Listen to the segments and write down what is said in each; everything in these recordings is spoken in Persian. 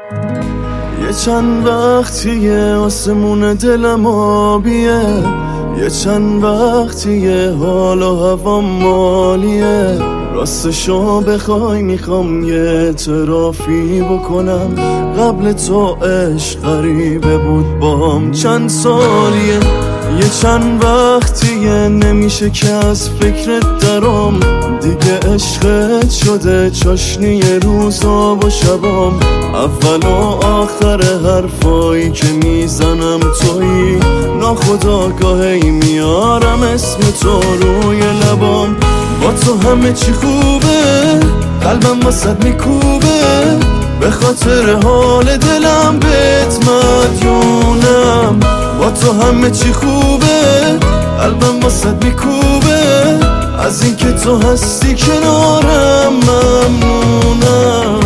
یه چند وقتیه آسمون دلم آبیه، یه چند وقتیه حال و هوا مالیه. راستشو بخوای میخوام یه اعترافی بکنم، قبل تو عشق غریبه بود بام چند سالیه. یه چند وقتیه نمیشه که از فکرت درام، دیگه عشقت شده چاشنی روزا و شبام. اول و آخر حرفایی که میزنم تویی، ناخودآگاهی میارم اسم تو روی لبام. با تو همه چی خوبه، قلبم واسد میکوبه، به خاطر حال دلم بهت مدیونم. با تو همه چی خوبه، قلبم واسد میکوبه، از این که تو هستی کنارم ممنونم.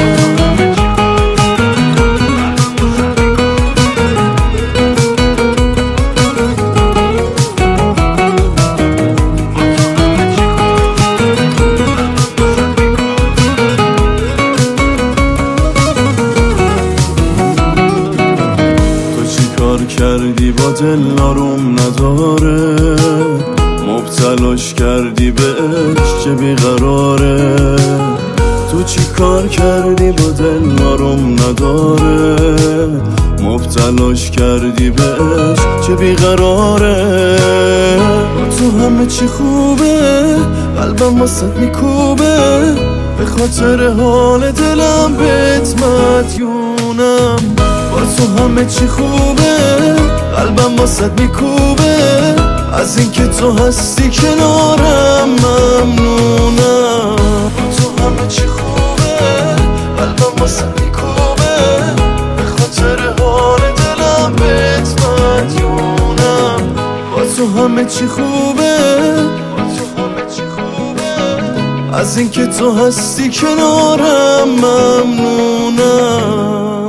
کردی با دل آروم نداره، مبتلاش کردی به عشق چه بیقراره. تو چی کار کردی با دل آروم نداره، مبتلاش کردی به عشق چه بیقراره. تو همه چی خوبه، قلبم واسد میکوبه، به خاطر حال دلم بهت مدیونم. با تو همه چی خوبه، قلبم واسد میکوبه، از این که تو هستی کنارم ممنونم. با تو همه چی خوبه، قلبم واسد میکوبه، به خاطر حال دلم بهت مدیونم. با تو همه چی خوبه، با تو همه چی خوبه، از این که تو هستی کنارم ممنونم.